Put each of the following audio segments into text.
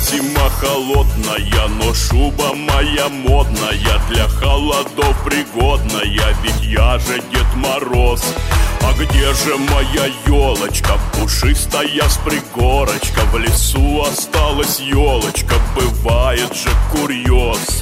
зима холодная, но шуба моя модная, для холодов пригодная, ведь я же Дед Мороз. А где же моя елочка, пушистая с пригорочка? В лесу осталась елочка, бывает же курьез.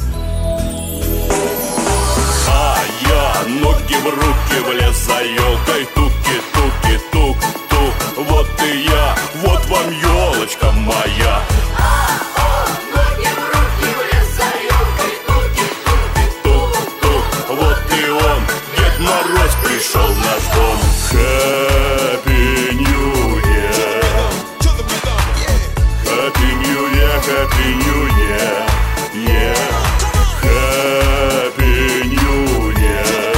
А я ноги в руки влез за елкой, туки-туки-тук-тук. Вот и я, вот вам елочка моя. Ноги в руки влез за елкой, туки-туки-тук-тук. Вот и он, Дед Мороз, пришел в наш дом. Happy New Year, Happy New Year, Happy New Year, yeah. Happy New Year,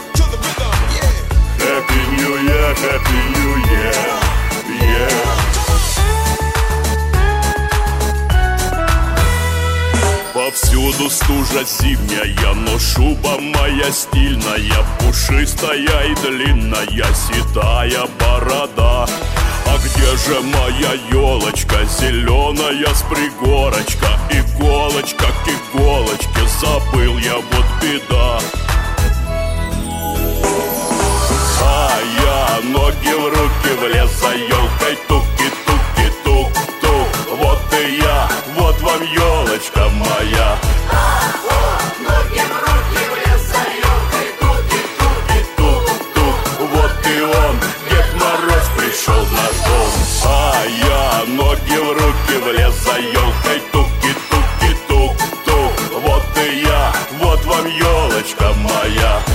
Happy New Year, Happy New Year, yeah. Повсюду стужа зимняя, но шуба моя стильная, пушистая и длинная, седая борода. А где же моя елочка, зеленая с пригорочка? Иголочка к иголочке, забыл я, вот беда. А я ноги в руки влез за елкой, туки-туки-тук-тук. Вот и я, вот вам елочка моя. ноги в руки влез за елкой, туки-туки-тук-тук. Вот и он, Дед Мороз, пришел в наш дом. А я ноги в руки влез за елкой, туки-туки-тук-тук. Вот и я, вот вам елочка моя.